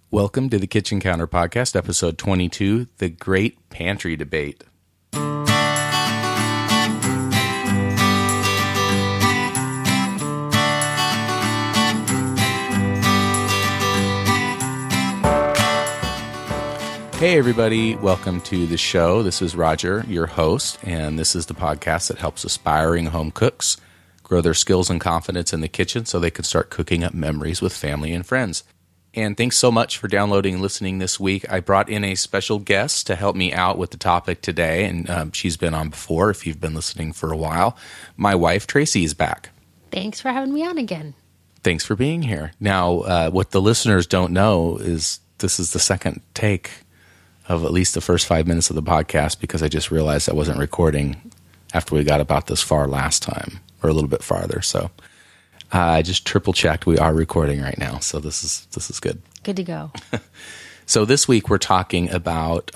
Welcome to the Kitchen Counter Podcast, episode 22, The Great Pantry Debate. Hey everybody, welcome to the show. This is Roger, your host, and this is the podcast that helps aspiring home cooks grow their skills and confidence in the kitchen so they can start cooking up memories with family and friends. And thanks so much for downloading and listening this week. I brought in a special guest to help me out with the topic today, and she's been on before if you've been listening for a while. My wife, Tracy, is back. Thanks for having me on again. Thanks for being here. Now, what the listeners don't know is this is the second take of at least the first 5 minutes of the podcast because I just realized I wasn't recording after we got about this far last time, or a little bit farther, so... I just triple checked. We are recording right now, so this is good. Good to go. So this week we're talking about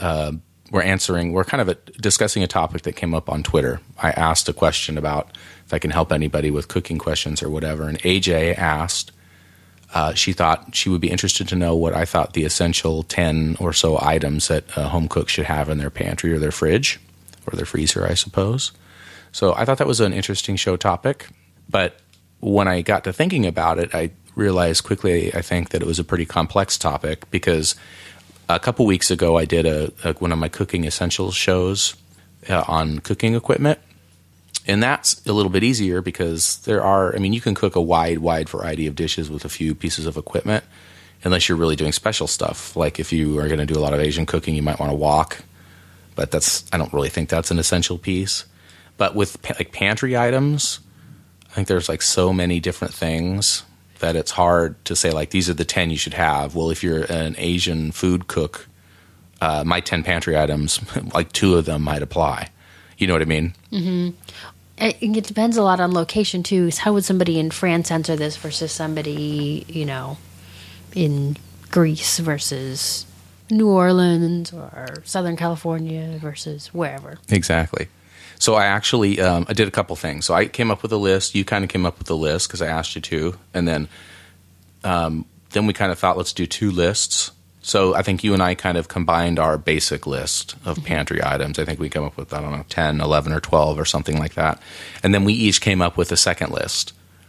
we're kind of discussing a topic that came up on Twitter. I asked a question about if I can help anybody with cooking questions or whatever, and AJ asked. She thought she would be interested to know what I thought the essential 10 or so items that a home cook should have in their pantry or their fridge or their freezer, I suppose. So I thought that was an interesting show topic, but when I got to thinking about it, I realized quickly, I think, that it was a pretty complex topic because a couple weeks ago I did one of my cooking essentials shows on cooking equipment. And that's a little bit easier because you can cook a wide variety of dishes with a few pieces of equipment, unless you're really doing special stuff. Like if you are going to do a lot of Asian cooking, you might want to wok. But I don't really think that's an essential piece. But with pantry items, I think there's so many different things that it's hard to say these are the 10 you should have. Well, if you're an Asian food cook, my 10 pantry items, 2 of them might apply. You know what I mean? Mm-hmm. It depends a lot on location too. How would somebody in France answer this versus somebody, in Greece versus New Orleans or Southern California versus wherever? Exactly. So I actually I did a couple things. So I came up with a list. You kind of came up with a list because I asked you to. And then we kind of thought, let's do 2 lists. So I think you and I kind of combined our basic list of pantry items. I think we came up with, 10, 11, or 12 or something like that. And then we each came up with a second list.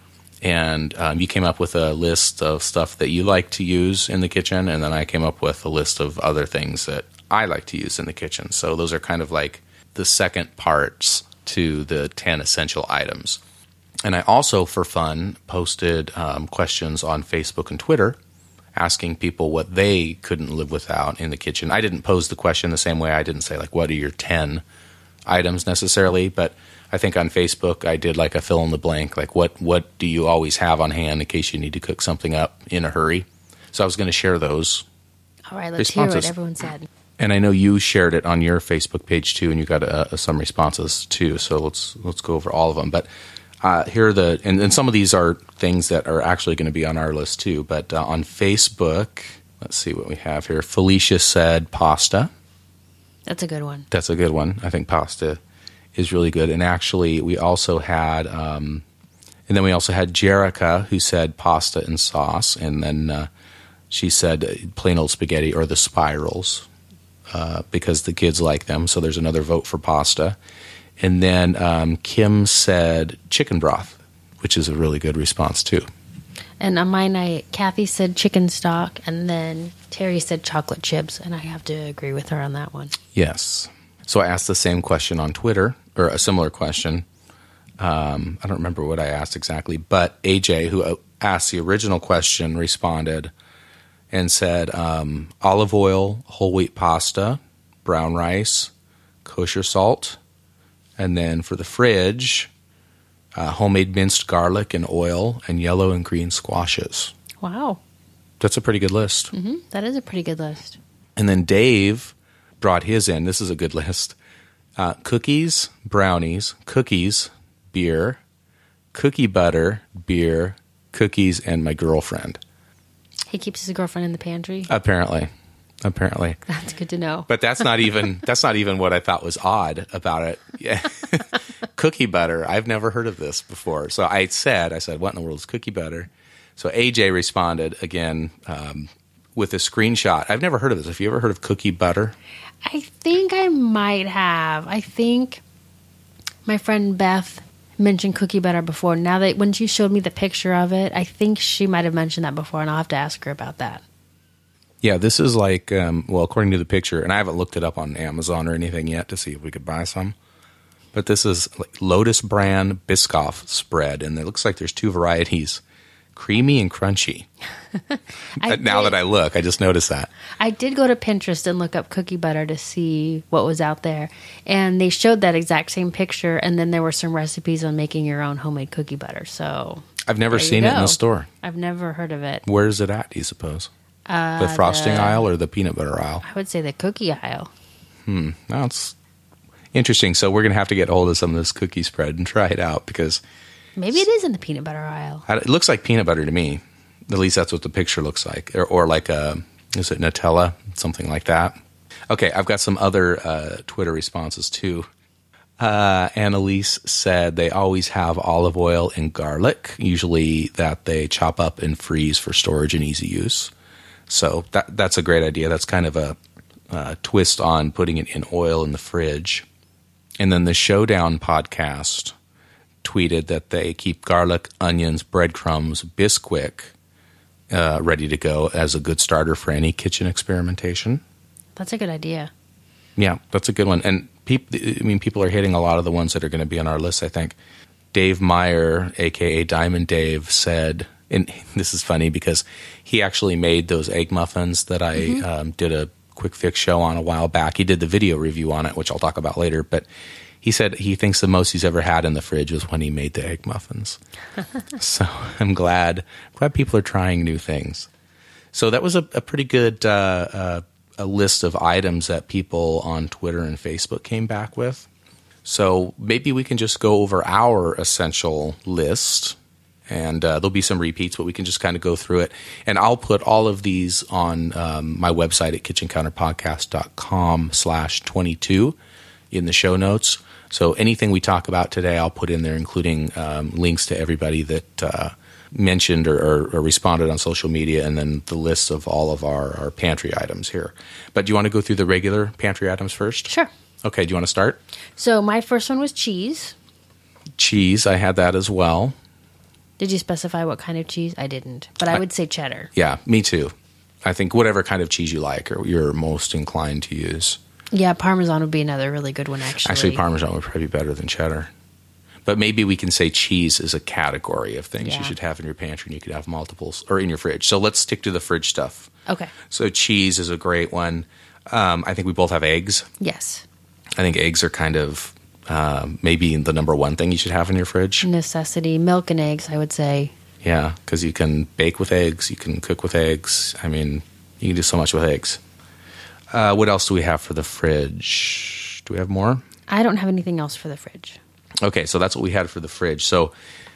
And you came up with a list of stuff that you like to use in the kitchen. And then I came up with a list of other things that I like to use in the kitchen. So those are kind of the second parts to the 10 essential items. And I also, for fun, posted questions on Facebook and Twitter asking people what they couldn't live without in the kitchen. I didn't pose the question the same way. I didn't say, what are your 10 items necessarily, but I think on Facebook I did a fill in the blank, what do you always have on hand in case you need to cook something up in a hurry? So I was going to share those. All right, let's hear what everyone said. And I know you shared it on your Facebook page too, and you got some responses too. So let's go over all of them. But here are and some of these are things that are actually going to be on our list too. But on Facebook, let's see what we have here. Felicia said pasta. That's a good one. That's a good one. I think pasta is really good. And actually, we also had, and then we also had Jerica who said pasta and sauce, and then she said plain old spaghetti or the spirals. Because the kids like them, so there's another vote for pasta. And then Kim said chicken broth, which is a really good response too. And on my night, Kathy said chicken stock, and then Terry said chocolate chips, and I have to agree with her on that one. Yes. So I asked the same question on Twitter, or a similar question. I don't remember what I asked exactly, but AJ, who asked the original question, responded and said olive oil, whole wheat pasta, brown rice, kosher salt, and then for the fridge, homemade minced garlic and oil, and yellow and green squashes. Wow. That's a pretty good list. Mm-hmm. That is a pretty good list. And then Dave brought his in. This is a good list. Cookies, brownies, cookies, beer, cookie butter, beer, cookies, and my girlfriend. He keeps his girlfriend in the pantry? Apparently. That's good to know. But that's not even what I thought was odd about it. Yeah. Cookie butter. I've never heard of this before. So I said, what in the world is cookie butter? So AJ responded again with a screenshot. I've never heard of this. Have you ever heard of cookie butter? I think I might have. I think my friend Beth mentioned cookie butter before. Now that when she showed me the picture of it, I think she might have mentioned that before, and I'll have to ask her about that. Yeah, this is like, according to the picture, and I haven't looked it up on Amazon or anything yet to see if we could buy some, but this is like Lotus brand Biscoff spread, and it looks like there's two varieties, creamy and crunchy. Now that I look, I just noticed that. I did go to Pinterest and look up cookie butter to see what was out there, and they showed that exact same picture, and then there were some recipes on making your own homemade cookie butter. So I've never seen it in the store. I've never heard of it. Where is it at, do you suppose? The frosting aisle or the peanut butter aisle? I would say the cookie aisle. That's interesting. So we're going to have to get hold of some of this cookie spread and try it out because... Maybe it is in the peanut butter aisle. It looks like peanut butter to me. At least that's what the picture looks like. Or like is it Nutella? Something like that. Okay, I've got some other Twitter responses too. Annalise said they always have olive oil and garlic, usually that they chop up and freeze for storage and easy use. So that's a great idea. That's kind of a twist on putting it in oil in the fridge. And then the Showdown podcast tweeted that they keep garlic, onions, breadcrumbs, Bisquick ready to go as a good starter for any kitchen experimentation. That's a good idea. Yeah, that's a good one. And people are hitting a lot of the ones that are going to be on our list, I think. Dave Meyer, a.k.a. Diamond Dave, said, and this is funny because he actually made those egg muffins that I did a quick fix show on a while back. He did the video review on it, which I'll talk about later, but he said he thinks the most he's ever had in the fridge was when he made the egg muffins. So I'm glad people are trying new things. So that was a pretty good a list of items that people on Twitter and Facebook came back with. So maybe we can just go over our essential list, and there'll be some repeats, but we can just kind of go through it. And I'll put all of these on my website at kitchencounterpodcast.com/22 in the show notes. So anything we talk about today, I'll put in there, including links to everybody that mentioned or responded on social media, and then the list of all of our pantry items here. But do you want to go through the regular pantry items first? Sure. Okay, do you want to start? So my first one was cheese. Cheese, I had that as well. Did you specify what kind of cheese? I didn't, but I would say cheddar. Yeah, me too. I think whatever kind of cheese you like or you're most inclined to use. Yeah, Parmesan would be another really good one, actually. Actually, Parmesan would probably be better than cheddar. But maybe we can say cheese is a category of things you should have in your pantry, and you could have multiples, or in your fridge. So let's stick to the fridge stuff. Okay. So cheese is a great one. I think we both have eggs. Yes. I think eggs are kind of maybe the number one thing you should have in your fridge. Necessity. Milk and eggs, I would say. Yeah, because you can bake with eggs, you can cook with eggs. I mean, you can do so much with eggs. What else do we have for the fridge? Do we have more? I don't have anything else for the fridge. Okay, so that's what we had for the fridge. So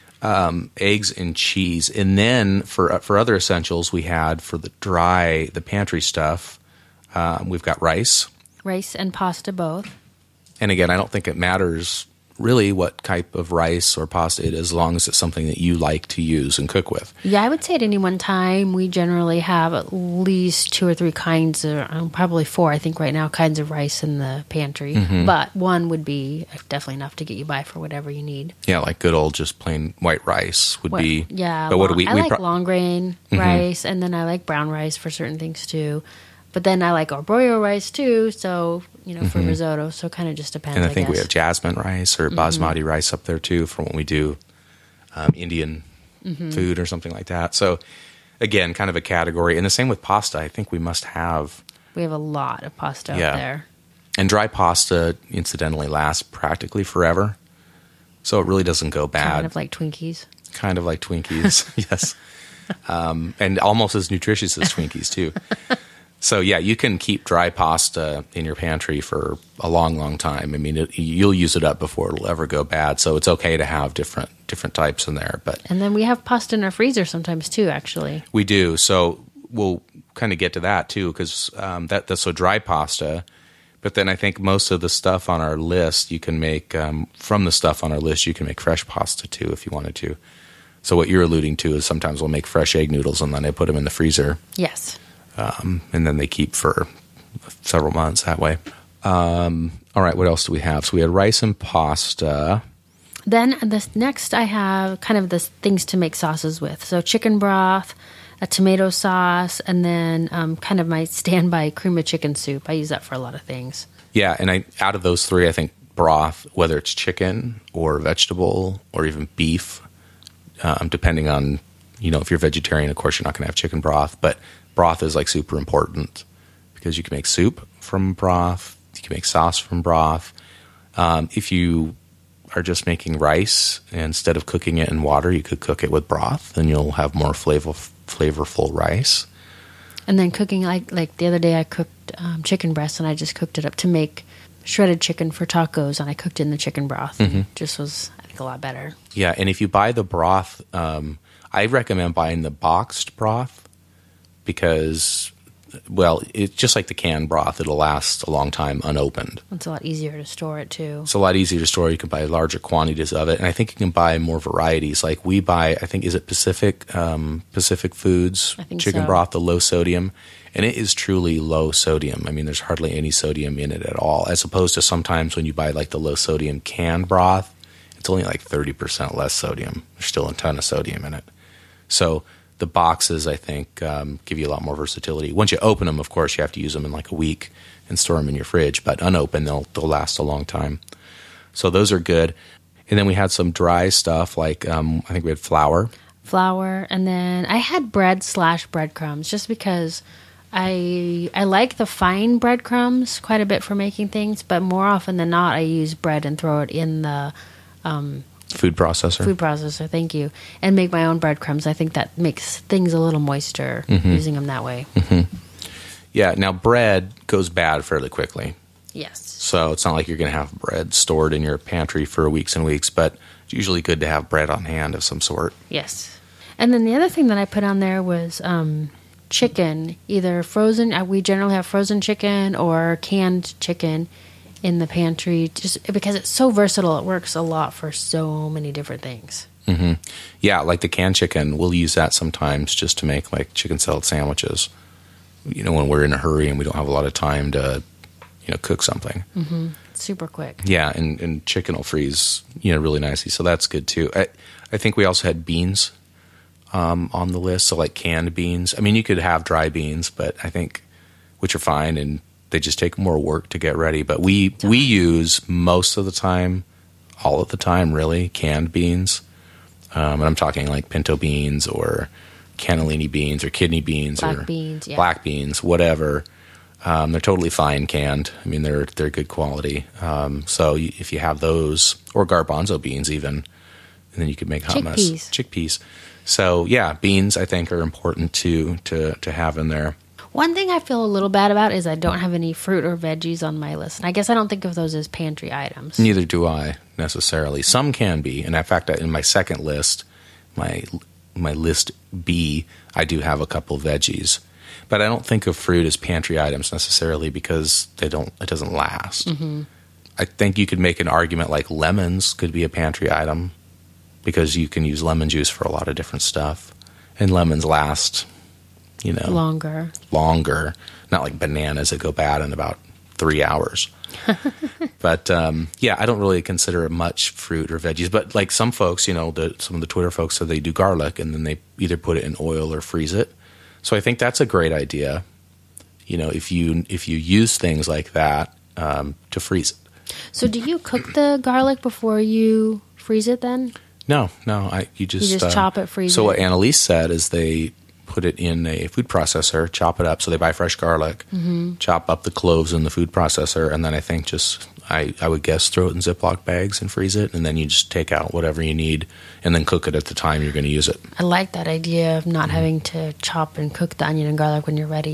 eggs and cheese. And then for other essentials, we had for the pantry stuff, we've got rice. Rice and pasta both. And again, I don't think it matters really what type of rice or pasta it is, as long as it's something that you like to use and cook with. Yeah, I would say at any one time, we generally have at least 2 or 3 kinds, of, probably 4, I think right now, kinds of rice in the pantry. Mm-hmm. But one would be definitely enough to get you by for whatever you need. Yeah, like good old just plain white rice would be. Yeah, but what do I like long grain rice, and then I like brown rice for certain things too. But then I like arborio rice too, so, for risotto. So it kind of just depends, And I think we have jasmine rice or basmati rice up there too for when we do Indian food or something like that. So again, kind of a category. And the same with pasta. I think we must have. We have a lot of pasta out there. And dry pasta, incidentally, lasts practically forever. So it really doesn't go bad. Kind of like Twinkies. Kind of like Twinkies, yes. And almost as nutritious as Twinkies too. So, yeah, you can keep dry pasta in your pantry for a long, long time. I mean, you'll use it up before it'll ever go bad. So it's okay to have different types in there. And then we have pasta in our freezer sometimes, too, actually. We do. So we'll kind of get to that, too, because that's so dry pasta. But then I think most of the stuff on our list, you can make, from the stuff on our list, you can make fresh pasta, too, if you wanted to. So what you're alluding to is sometimes we'll make fresh egg noodles, and then I put them in the freezer. Yes. and then they keep for several months that way. All right, what else do we have? So we had rice and pasta. Then this next I have kind of the things to make sauces with. So chicken broth, a tomato sauce, and then kind of my standby cream of chicken soup. I use that for a lot of things. Yeah, and out of those three, I think broth, whether it's chicken or vegetable or even beef, depending on, if you're vegetarian, of course, you're not going to have chicken broth, but broth is like super important because you can make soup from broth. You can make sauce from broth. If you are just making rice, instead of cooking it in water, you could cook it with broth, and you'll have more flavorful rice. And then cooking, like the other day I cooked chicken breast, and I just cooked it up to make shredded chicken for tacos, and I cooked it in the chicken broth. Mm-hmm. Just was, I think, a lot better. Yeah, and if you buy the broth, I recommend buying the boxed broth because, well, it's just like the canned broth. It'll last a long time unopened. It's a lot easier to store it, too. It's a lot easier to store. You can buy larger quantities of it. And I think you can buy more varieties. Like we buy, I think, is it Pacific Foods chicken broth, the low sodium? And it is truly low sodium. I mean, there's hardly any sodium in it at all. As opposed to sometimes when you buy like the low sodium canned broth, it's only like 30% less sodium. There's still a ton of sodium in it. So the boxes, I think, give you a lot more versatility. Once you open them, of course, you have to use them in like a week and store them in your fridge. But unopened, they'll last a long time. So those are good. And then we had some dry stuff, like I think we had flour. And then I had bread/breadcrumbs, just because I like the fine breadcrumbs quite a bit for making things. But more often than not, I use bread and throw it in the food processor, thank you. And make my own breadcrumbs. I think that makes things a little moister, using them that way. Mm-hmm. Yeah, now bread goes bad fairly quickly. Yes. So it's not like you're going to have bread stored in your pantry for weeks and weeks, but it's usually good to have bread on hand of some sort. Yes. And then the other thing that I put on there was chicken, either frozen. We generally have frozen chicken or canned chicken in the pantry, just because it's so versatile. It works a lot for so many different things. Mm-hmm. Yeah, like the canned chicken, we'll use that sometimes just to make like chicken salad sandwiches. When we're in a hurry and we don't have a lot of time to, cook something. Mm-hmm. Super quick. Yeah, and chicken will freeze, really nicely. So that's good too. I think we also had beans on the list, so like canned beans. I mean, you could have dry beans, but I think, which are fine, and they just take more work to get ready. But we use most of the time, all of the time, really, canned beans. And I'm talking like pinto beans or cannellini beans or kidney beans black beans, whatever. They're totally fine canned. I mean, they're good quality. So if you have those, or garbanzo beans even, and then you could make hummus. Chickpeas. So yeah, beans I think are important to have in there. One thing I feel a little bad about is I don't have any fruit or veggies on my list. And I guess I don't think of those as pantry items. Neither do I, necessarily. Some can be. And in fact, in my second list, my list B, I do have a couple of veggies. But I don't think of fruit as pantry items necessarily because it doesn't last. Mm-hmm. I think you could make an argument like lemons could be a pantry item because you can use lemon juice for a lot of different stuff. And lemons last, longer. Not like bananas that go bad in about 3 hours. But I don't really consider it much fruit or veggies. But like some folks, some of the Twitter folks said they do garlic and then they either put it in oil or freeze it. So I think that's a great idea. If you use things like that to freeze it. So do you cook the garlic before you freeze it then? No. You just chop it, freeze it. So what Annalise said is they put it in a food processor, chop it up. So they buy fresh garlic, chop up the cloves in the food processor, and then I think I would guess throw it in Ziploc bags and freeze it, and then you just take out whatever you need and then cook it at the time you're going to use it. I like that idea of not having to chop and cook the onion and garlic when you're ready.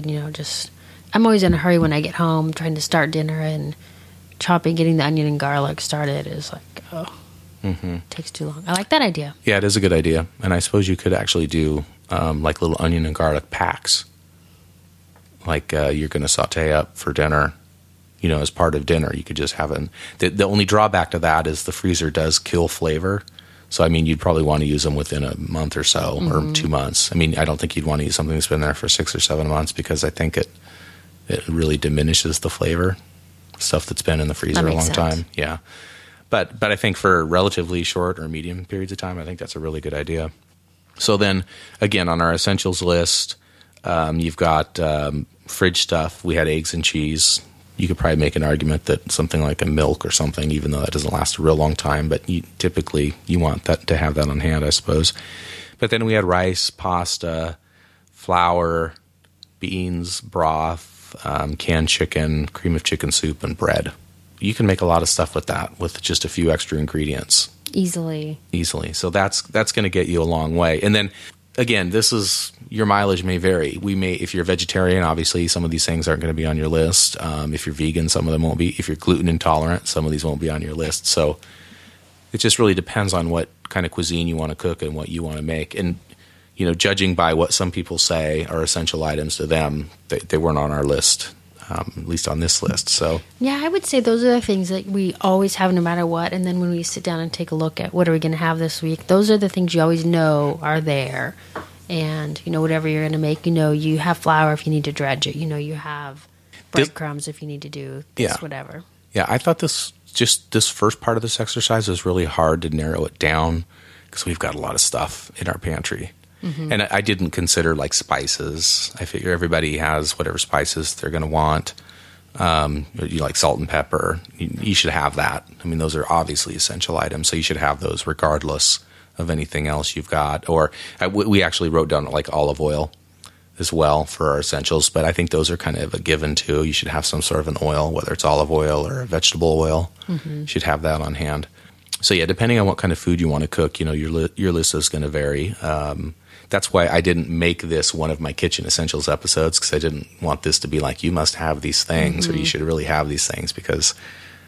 I'm always in a hurry when I get home trying to start dinner, and getting the onion and garlic started is like, it takes too long. I like that idea. Yeah, it is a good idea. And I suppose you could actually do like little onion and garlic packs. Like you're going to saute up for dinner, as part of dinner. You could just have it. The only drawback to that is the freezer does kill flavor. So, I mean, you'd probably want to use them within a month or so, or 2 months. I mean, I don't think you'd want to use something that's been there for 6 or 7 months, because I think it really diminishes the flavor. Stuff that's been in the freezer a long time. Yeah. But I think for relatively short or medium periods of time, I think that's a really good idea. So then, again, on our essentials list, you've got fridge stuff. We had eggs and cheese. You could probably make an argument that something like a milk or something, even though that doesn't last a real long time, but typically you want that to have that on hand, I suppose. But then we had rice, pasta, flour, beans, broth, canned chicken, cream of chicken soup, and bread. You can make a lot of stuff with that with just a few extra ingredients. Easily. So that's going to get you a long way. And then, again, your mileage may vary. If you're a vegetarian, obviously some of these things aren't going to be on your list. If you're vegan, some of them won't be. If you're gluten intolerant, some of these won't be on your list. So it just really depends on what kind of cuisine you want to cook and what you want to make. And, judging by what some people say are essential items to them, they weren't on our list. At least on this list. So yeah, I would say those are the things that we always have no matter what. And then when we sit down and take a look at what are we going to have this week, those are the things you always know are there. And, whatever you're going to make, you have flour if you need to dredge it. You have breadcrumbs if you need to do this, whatever. Yeah, I thought this first part of this exercise was really hard to narrow it down because we've got a lot of stuff in our pantry. Mm-hmm. And I didn't consider like spices. I figure everybody has whatever spices they're going to want. You like salt and pepper. You should have that. I mean, those are obviously essential items, so you should have those regardless of anything else you've got. Or we actually wrote down like olive oil as well for our essentials, but I think those are kind of a given too. You should have some sort of an oil, whether it's olive oil or vegetable oil. Mm-hmm. You should have that on hand. So yeah, depending on what kind of food you want to cook, your list is going to vary. That's why I didn't make this one of my kitchen essentials episodes, because I didn't want this to be like, you must have these things, or you should really have these things, because,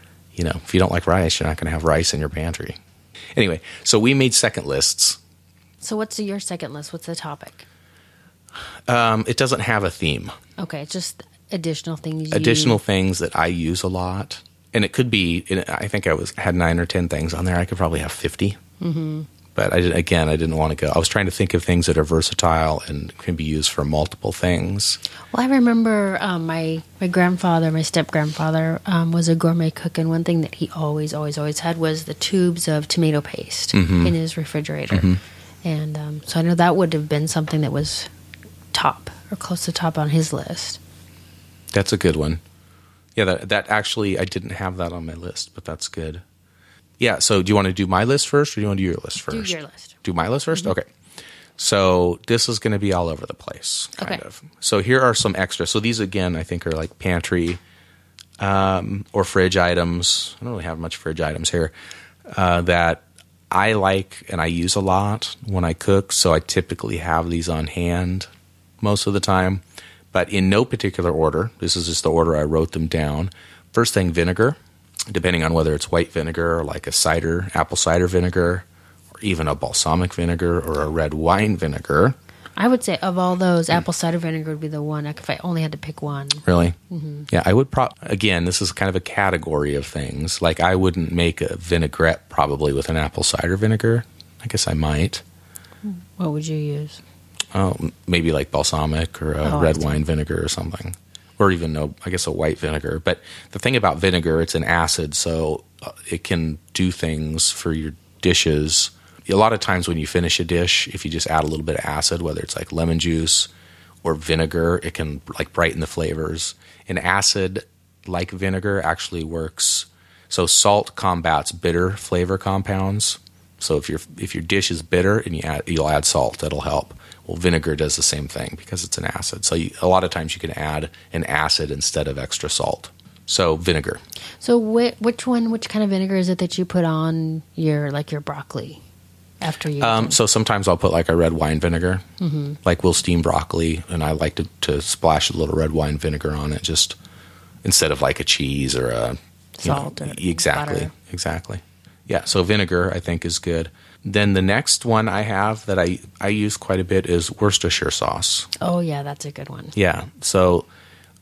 if you don't like rice, you're not going to have rice in your pantry. Anyway, so we made second lists. So what's your second list? What's the topic? It doesn't have a theme. Okay, it's just additional things. Additional things that I use a lot. And it could be, I think I had 9 or 10 things on there. I could probably have 50. Mm-hmm. But I didn't want to go. I was trying to think of things that are versatile and can be used for multiple things. Well, I remember my grandfather, my step-grandfather, was a gourmet cook, and one thing that he always had was the tubes of tomato paste in his refrigerator. Mm-hmm. And so I know that would have been something that was top or close to top on his list. That's a good one. Yeah, that actually, I didn't have that on my list, but that's good. Yeah, so do you want to do my list first, or do you want to do your list first? Do your list. Do my list first? Mm-hmm. Okay. So this is going to be all over the place, kind of. So here are some extra. So these, again, I think are like pantry or fridge items. I don't really have much fridge items here that I like and I use a lot when I cook. So I typically have these on hand most of the time. But in no particular order. This is just the order I wrote them down. First thing, vinegar. Depending on whether it's white vinegar or like a apple cider vinegar, or even a balsamic vinegar or a red wine vinegar. I would say of all those, apple cider vinegar would be the one if I only had to pick one. Really? Mm-hmm. Yeah, I would again, this is kind of a category of things. Like I wouldn't make a vinaigrette probably with an apple cider vinegar. I guess I might. What would you use? Oh, maybe like balsamic or a red wine vinegar or something. Or even, I guess, a white vinegar. But the thing about vinegar, it's an acid, so it can do things for your dishes. A lot of times when you finish a dish, if you just add a little bit of acid, whether it's like lemon juice or vinegar, it can like brighten the flavors. An acid like vinegar actually works. So salt combats bitter flavor compounds. So if your dish is bitter and you'll add salt, that'll help. Well, vinegar does the same thing because it's an acid. So a lot of times you can add an acid instead of extra salt. So vinegar. So which kind of vinegar is it that you put on your broccoli after you? So sometimes I'll put like a red wine vinegar. Mm-hmm. Like we'll steam broccoli, and I like to splash a little red wine vinegar on it, just instead of like a cheese or a salt. Exactly. Yeah. So vinegar I think is good. Then the next one I have that I use quite a bit is Worcestershire sauce. Oh, yeah, that's a good one. Yeah. So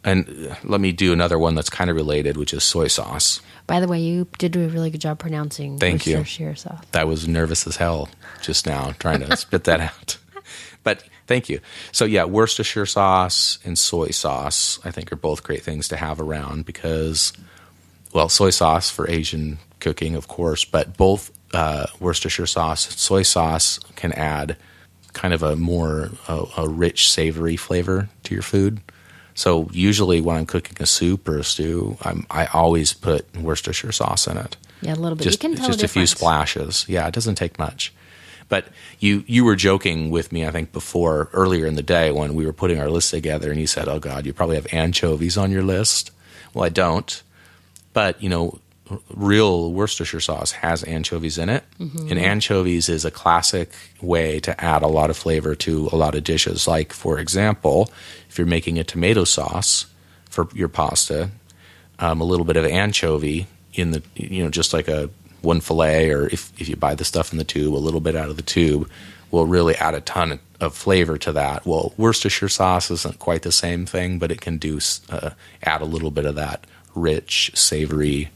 And let me do another one that's kind of related, which is soy sauce. By the way, you did do a really good job pronouncing Thank you. Worcestershire sauce. I was nervous as hell just now trying to spit that out. But thank you. So yeah, Worcestershire sauce and soy sauce, I think, are both great things to have around because, well, soy sauce for Asian cooking, of course, but both Worcestershire sauce and soy sauce can add kind of a more a rich, savory flavor to your food. So usually when I'm cooking a soup or a stew, I always put Worcestershire sauce in it. Yeah, a little bit. Just, you can tell just the a few difference. splashes. Yeah, it doesn't take much. But you were joking with me, I think, earlier in the day when we were putting our list together, and you said, "Oh God, you probably have anchovies on your list." Well, I don't, but real Worcestershire sauce has anchovies in it, and anchovies is a classic way to add a lot of flavor to a lot of dishes. Like, for example, if you're making a tomato sauce for your pasta, a little bit of anchovy in the just like a one fillet, or if you buy the stuff in the tube, a little bit out of the tube will really add a ton of flavor to that. Well, Worcestershire sauce isn't quite the same thing, but it can add a little bit of that rich, savory,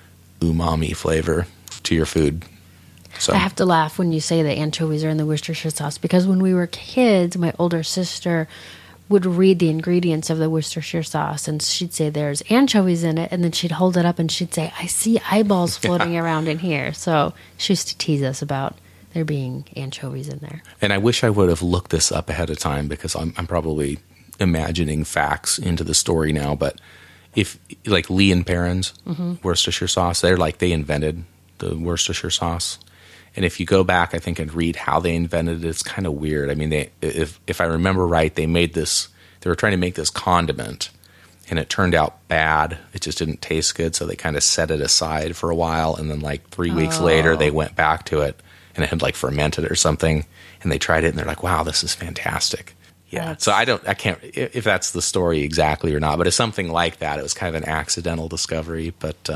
umami flavor to your food. So I have to laugh when you say that anchovies are in the Worcestershire sauce because when we were kids, my older sister would read the ingredients of the Worcestershire sauce and she'd say there's anchovies in it, and then she'd hold it up and she'd say, I see eyeballs floating around in here. So she used to tease us about there being anchovies in there. And I wish I would have looked this up ahead of time because I'm probably imagining facts into the story now, but if like Lee and Perrins, Worcestershire sauce, they invented the Worcestershire sauce. And if you go back, I think, and read how they invented it, it's kind of weird. I mean, if I remember right, they were trying to make this condiment, and it turned out bad. It just didn't taste good, so they kind of set it aside for a while, and then like 3 weeks later, they went back to it, and it had like fermented or something, and they tried it, and they're like, wow, this is fantastic. Yeah, so I can't, if that's the story exactly or not, but it's something like that. It was kind of an accidental discovery, but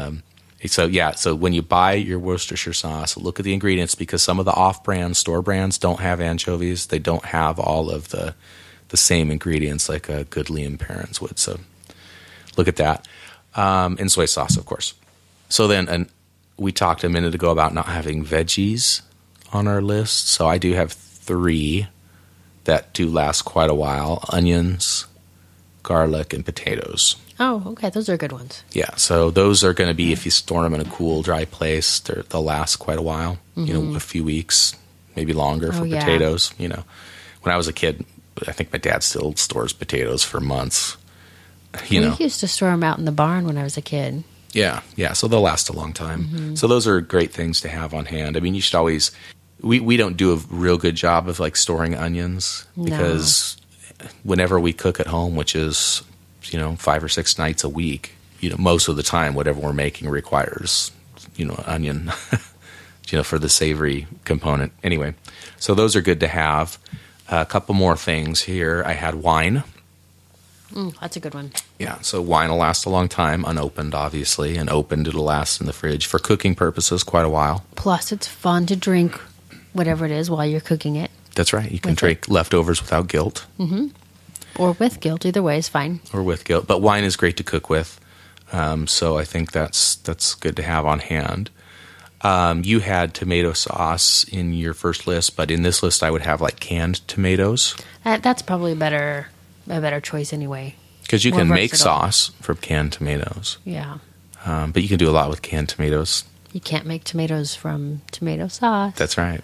so when you buy your Worcestershire sauce, look at the ingredients because some of the off-brand store brands don't have anchovies. They don't have all of the same ingredients like a good Lee and Perrins would. So look at that. And soy sauce, of course. So then we talked a minute ago about not having veggies on our list. So I do have 3 that do last quite a while: onions, garlic, and potatoes. Oh, okay. Those are good ones. Yeah, so those are going to be, if you store them in a cool, dry place, they'll last quite a while, a few weeks, maybe longer for potatoes. When I was a kid, I think my dad still stores potatoes for months. We used to store them out in the barn when I was a kid. Yeah, so they'll last a long time. So those are great things to have on hand. I mean, you should always, we don't do a real good job of like storing onions because whenever we cook at home, which is 5 or 6 nights a week, most of the time, whatever we're making requires, onion, for the savory component. Anyway, so those are good to have. A couple more things here. I had wine. That's a good one. Yeah, so wine will last a long time, unopened, obviously, and opened it'll last in the fridge for cooking purposes quite a while. Plus, it's fun to drink whatever it is while you're cooking it. That's right. You can drink leftovers without guilt. Mm-hmm. Or with guilt. Either way is fine. Or with guilt. But wine is great to cook with. So I think that's good to have on hand. You had tomato sauce in your first list, but in this list I would have like canned tomatoes. That's probably a better choice anyway. Because you can make sauce from canned tomatoes. Yeah. But you can do a lot with canned tomatoes. You can't make tomatoes from tomato sauce. That's right.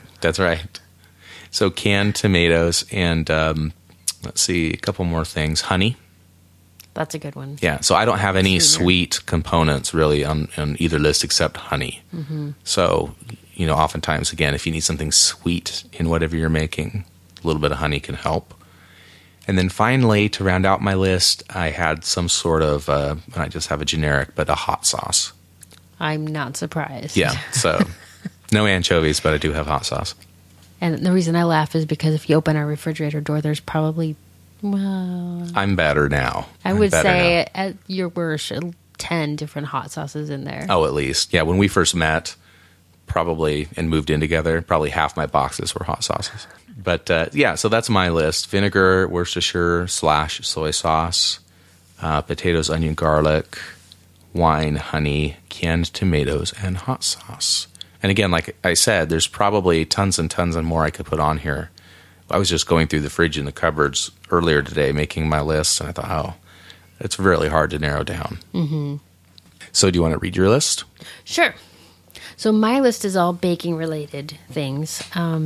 So canned tomatoes and... let's see, a couple more things. Honey. That's a good one. Yeah, so I don't have any sweet components really on either list except honey. Mm-hmm. So, oftentimes, again, if you need something sweet in whatever you're making, a little bit of honey can help. And then finally, to round out my list, I had some sort of, I just have a generic, but a hot sauce. I'm not surprised. Yeah, so no anchovies, but I do have hot sauce. And the reason I laugh is because if you open our refrigerator door, there's probably, I'm better now. I would say at your worst, 10 different hot sauces in there. Oh, at least. Yeah, when we first met, probably, and moved in together, probably half my boxes were hot sauces. But, so that's my list. Vinegar, Worcestershire / soy sauce, potatoes, onion, garlic, wine, honey, canned tomatoes, and hot sauce. And again, like I said, there's probably tons and tons and more I could put on here. I was just going through the fridge and the cupboards earlier today, making my list, and I thought, oh, it's really hard to narrow down. Mm-hmm. So do you want to read your list? Sure. So my list is all baking-related things.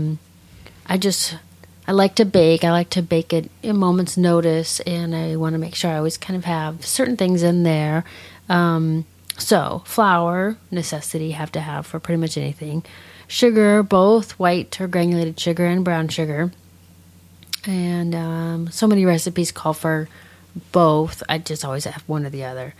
I like to bake. I like to bake at a moment's notice, and I want to make sure I always kind of have certain things in there. So flour, necessity, have to have for pretty much anything. Sugar, both white or granulated sugar and brown sugar. And so many recipes call for both. I just always have one or the other.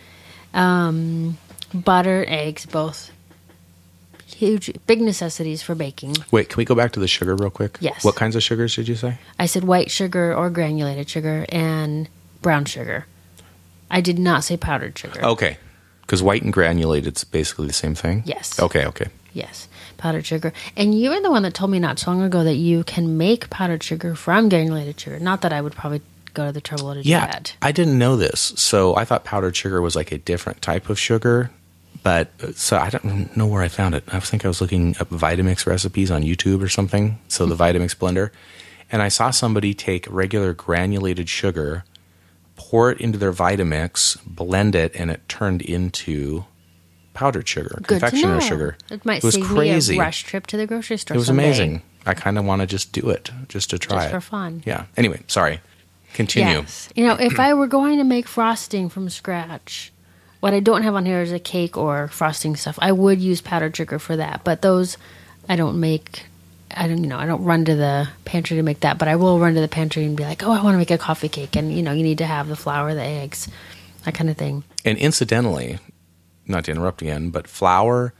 Butter, eggs, both huge, big necessities for baking. Wait, can we go back to the sugar real quick? Yes. What kinds of sugars did you say? I said white sugar or granulated sugar and brown sugar. I did not say powdered sugar. Okay. Because white and granulated is basically the same thing? Yes. Okay. Yes, powdered sugar. And you were the one that told me not so long ago that you can make powdered sugar from granulated sugar. Not that I would probably go to the trouble to do that. I didn't know this. So I thought powdered sugar was like a different type of sugar. But so I don't know where I found it. I think I was looking up Vitamix recipes on YouTube or something. So the Vitamix blender. And I saw somebody take regular granulated sugar, pour it into their Vitamix, blend it, and it turned into powdered sugar, confectioner sugar. It might was save crazy. me a rush trip to the grocery store. It was someday. amazing. I kind of want to just do it, just to try Just it. for fun. Yeah. Anyway, sorry. Continue. Yes. If I were going to make frosting from scratch, what I don't have on here is a cake or frosting stuff. I would use powdered sugar for that, but those I don't make. I don't run to the pantry to make that, but I will run to the pantry and be like, oh, I want to make a coffee cake, and you need to have the flour, the eggs, that kind of thing. And incidentally, not to interrupt again, but flour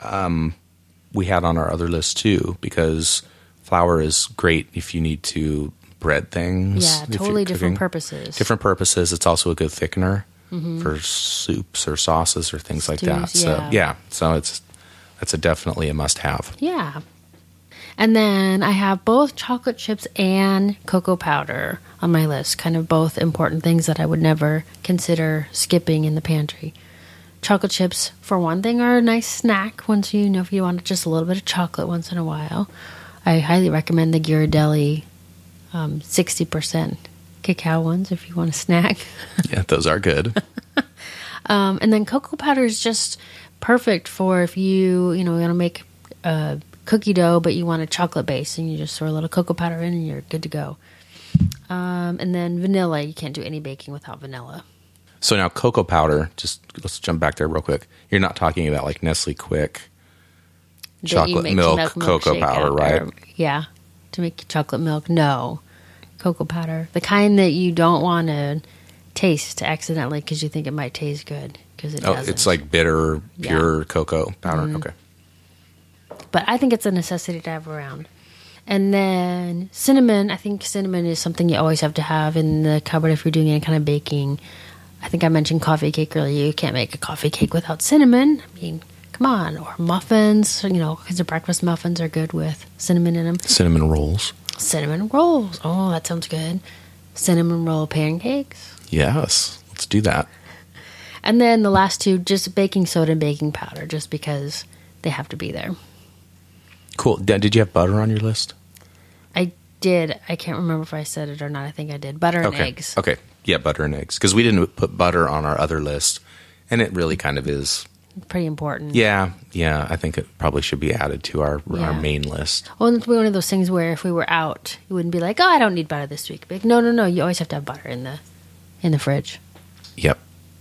we had on our other list too, because flour is great if you need to bread things. Yeah, totally different purposes. Different purposes. It's also a good thickener for soups or sauces or things like that. Yeah. So that's definitely a must-have. Yeah. And then I have both chocolate chips and cocoa powder on my list, kind of both important things that I would never consider skipping in the pantry. Chocolate chips, for one thing, are a nice snack once if you want just a little bit of chocolate once in a while. I highly recommend the Ghirardelli 60% cacao ones if you want a snack. Yeah, those are good. And then cocoa powder is just perfect for if you want to make cookie dough, but you want a chocolate base, and you just throw a little cocoa powder in and you're good to go. And then vanilla, you can't do any baking without vanilla. So now cocoa powder, let's jump back there real quick. You're not talking about like Nestle Quick chocolate milk cocoa powder, right? Yeah, to make chocolate milk. No, cocoa powder. The kind that you don't want to taste accidentally because you think it might taste good, because it doesn't. It's like bitter, pure cocoa powder. Mm-hmm. Okay. But I think it's a necessity to have around. And then cinnamon. I think cinnamon is something you always have to have in the cupboard if you're doing any kind of baking. I think I mentioned coffee cake earlier. You can't make a coffee cake without cinnamon. I mean, come on. Or muffins. Because the breakfast muffins are good with cinnamon in them. Cinnamon rolls. Cinnamon rolls. Oh, that sounds good. Cinnamon roll pancakes. Yes. Let's do that. And then the last two, just baking soda and baking powder, just because they have to be there. Cool. Did you have butter on your list? I did. I can't remember if I said it or not. I think I did. Butter and eggs. Okay. Yeah, butter and eggs. Because we didn't put butter on our other list, and it really kind of is pretty important. Yeah. I think it probably should be added to our main list. Well, it's one of those things where if we were out, you wouldn't be like, oh, I don't need butter this week. Like, no. You always have to have butter in the fridge. Yep.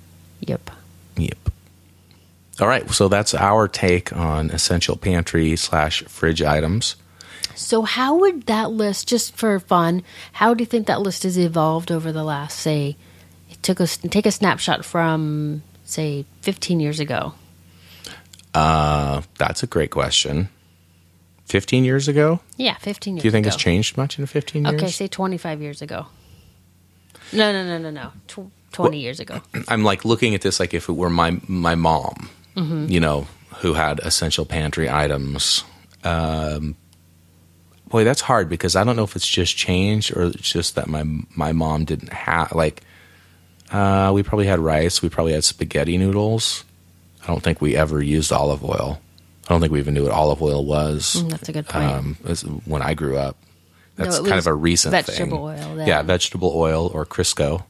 All right, so that's our take on essential pantry / fridge items. So how would that list, just for fun, how do you think that list has evolved over the last, say, take a snapshot from, say, 15 years ago? That's a great question. 15 years ago? Yeah, 15 years ago. Do you think it's changed much in 15 years? Okay, say 25 years ago. No. 20 years ago. I'm like looking at this like if it were my mom, who had essential pantry items. Boy, that's hard because I don't know if it's just changed or it's just that my mom didn't have We probably had rice. We probably had spaghetti noodles. I don't think we ever used olive oil. I don't think we even knew what olive oil was. That's a good point. When I grew up. That's No, kind of a recent vegetable thing. oil then. Yeah, vegetable oil or Crisco.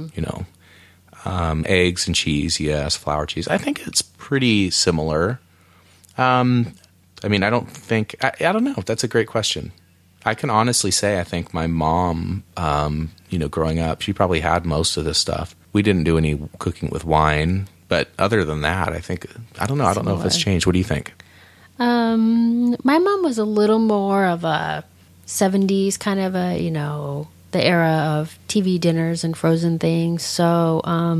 Eggs and cheese, yes, flour, cheese. I think it's pretty similar. I don't think... I don't know. That's a great question. I can honestly say I think my mom, growing up, she probably had most of this stuff. We didn't do any cooking with wine, but other than that, I don't know if it's changed. What do you think? My mom was a little more of a 70s kind of the era of TV dinners and frozen things. So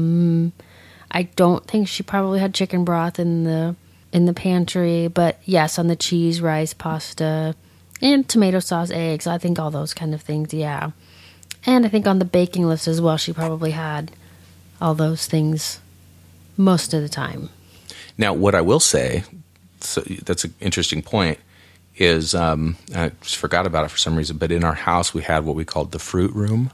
I don't think she probably had chicken broth in the pantry, but yes, on the cheese, rice, pasta, and tomato sauce, eggs. I think all those kind of things, yeah. And I think on the baking list as well, she probably had all those things most of the time. Now, what I will say, so that's an interesting point, is I just forgot about it for some reason, but in our house we had what we called the fruit room.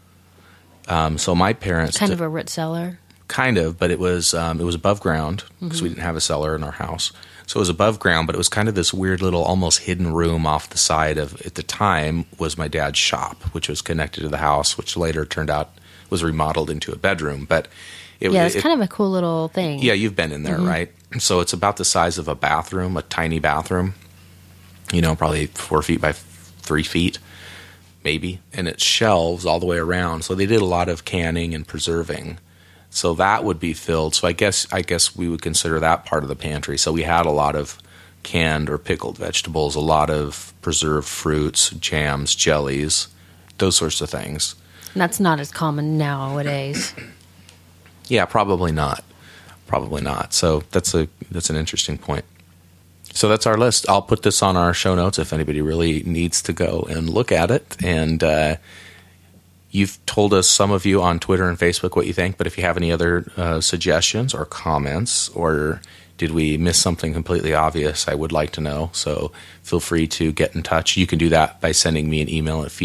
So my parents... Kind of a root cellar? Kind of, but it was above ground because we didn't have a cellar in our house. So it was above ground, but it was kind of this weird little almost hidden room off the side of, at the time, was my dad's shop, which was connected to the house, which later turned out was remodeled into a bedroom. But it's kind of a cool little thing. Yeah, you've been in there, right? So it's about the size of a bathroom, a tiny bathroom, probably 4 feet by 3 feet, maybe. And it's shelves all the way around. So they did a lot of canning and preserving. So that would be filled. So I guess we would consider that part of the pantry. So we had a lot of canned or pickled vegetables, a lot of preserved fruits, jams, jellies, those sorts of things. And that's not as common nowadays. Yeah, probably not. Probably not. So that's an interesting point. So that's our list. I'll put this on our show notes if anybody really needs to go and look at it. And you've told us, some of you on Twitter and Facebook, what you think. But if you have any other suggestions or comments, or did we miss something completely obvious, I would like to know. So feel free to get in touch. You can do that by sending me an email at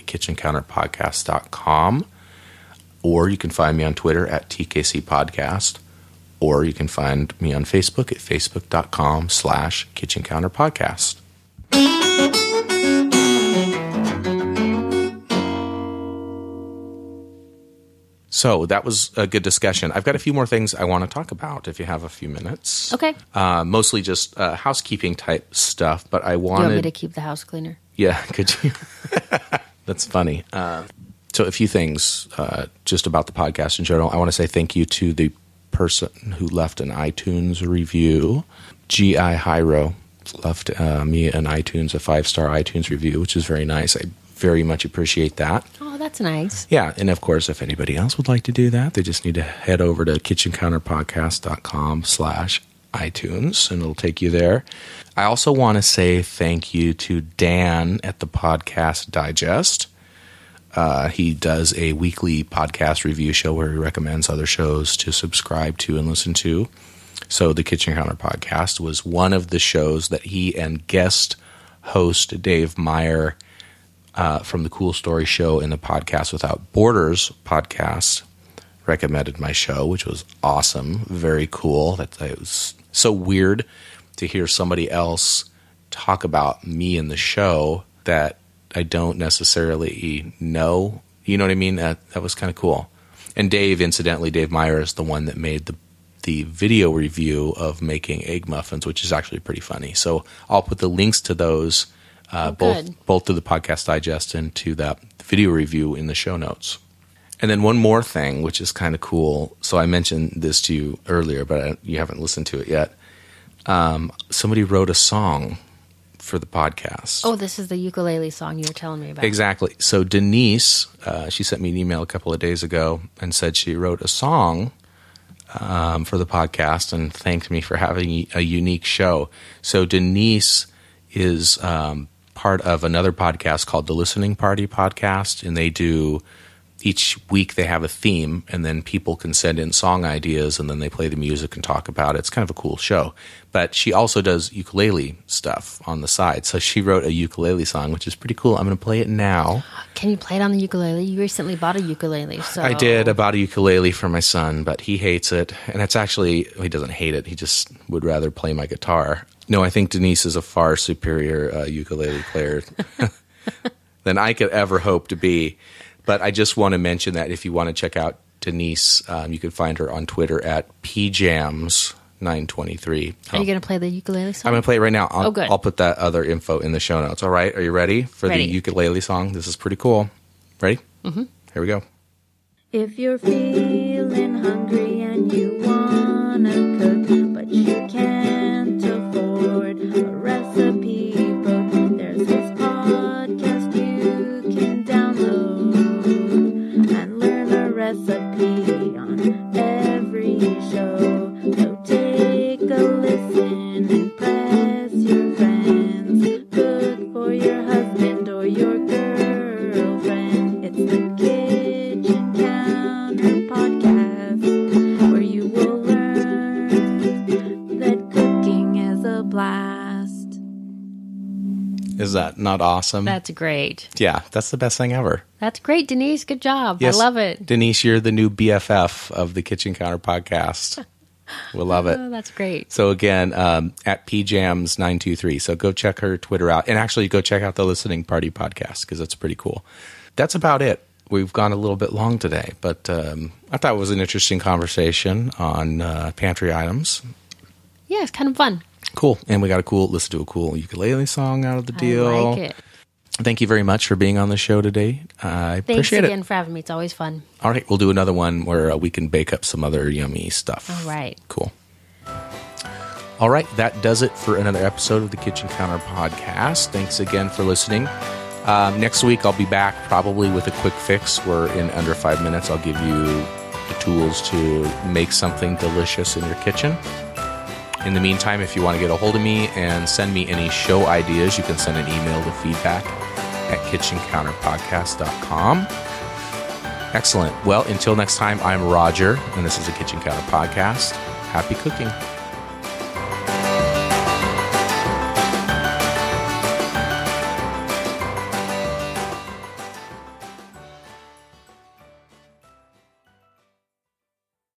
feedback@kitchencounterpodcast.com. Or you can find me on Twitter at TKC Podcast. Or you can find me on Facebook at facebook.com/kitchencounterpodcast. So that was a good discussion. I've got a few more things I want to talk about if you have a few minutes. Okay. Mostly just housekeeping type stuff, but I wanted... You want me to keep the house cleaner? Yeah, could you? That's funny. So a few things just about the podcast in general. I want to say thank you to the person who left an iTunes review. G.I. Hyro left me a 5-star iTunes review, which is very nice. I very much appreciate that. Oh, that's nice. Yeah, and of course, if anybody else would like to do that, they just need to head over to kitchencounterpodcast.com/iTunes, and it'll take you there. I also want to say thank you to Dan at the Podcast Digest. He does a weekly podcast review show where he recommends other shows to subscribe to and listen to. So the Kitchen Counter Podcast was one of the shows that he and guest host Dave Meyer from the Cool Story Show and the Podcast Without Borders podcast recommended my show, which was awesome. Very cool. It was so weird to hear somebody else talk about me in the show that I don't necessarily know. You know what I mean? That was kind of cool. And Dave Meyer is the one that made the video review of making egg muffins, which is actually pretty funny. So I'll put the links to those, both to the Podcast Digest and to that video review in the show notes. And then one more thing, which is kind of cool. So I mentioned this to you earlier, but you haven't listened to it yet. Somebody wrote a song for the podcast. Oh, this is the ukulele song you were telling me about. Exactly. So Denise, she sent me an email a couple of days ago and said she wrote a song for the podcast and thanked me for having a unique show. So Denise is part of another podcast called the Listening Party Podcast, and they do each week they have a theme, and then people can send in song ideas, and then they play the music and talk about it. It's kind of a cool show. But she also does ukulele stuff on the side. So she wrote a ukulele song, which is pretty cool. I'm going to play it now. Can you play it on the ukulele? You recently bought a ukulele. So I did. I bought a ukulele for my son, but he hates it. And it's actually, he doesn't hate it. He just would rather play my guitar. No, I think Denise is a far superior ukulele player than I could ever hope to be. But I just want to mention that if you want to check out Denise, you can find her on Twitter at pjams923. Are you going to play the ukulele song? I'm going to play it right now. Good. I'll put that other info in the show notes. All right. Are you ready for the ukulele song? This is pretty cool. Ready? Mm-hmm. Here we go. If you're feeling hungry and you want to cook, but you can't afford a recipe book, there's this podcast you can download and learn a recipe on every show. So take a listen, impress your friends, cook for your husband or your girlfriend. It's the Kitchen Counter Podcast, where you will learn that cooking is a blast. Is that not awesome? That's great. Yeah, that's the best thing ever. That's great, Denise. Good job. Yes, I love it. Denise, you're the new BFF of the Kitchen Counter Podcast. We'll love it. Oh, that's great. So again, at pjams923. So go check her Twitter out. And actually go check out the Listening Party podcast because it's pretty cool. That's about it. We've gone a little bit long today, but I thought it was an interesting conversation on pantry items. Yeah, it's kind of fun. Cool. And we got listen to a cool ukulele song out of the deal. I like it. Thank you very much for being on the show today. I appreciate it. Thanks again for having me. It's always fun. All right. We'll do another one where we can bake up some other yummy stuff. All right. Cool. All right. That does it for another episode of the Kitchen Counter Podcast. Thanks again for listening. Next week, I'll be back probably with a quick fix where in under 5 minutes, I'll give you the tools to make something delicious in your kitchen. In the meantime, if you want to get a hold of me and send me any show ideas, you can send an email to feedback@kitchencounterpodcast.com. Excellent. Well, until next time, I'm Roger, and this is the Kitchen Counter Podcast. Happy cooking.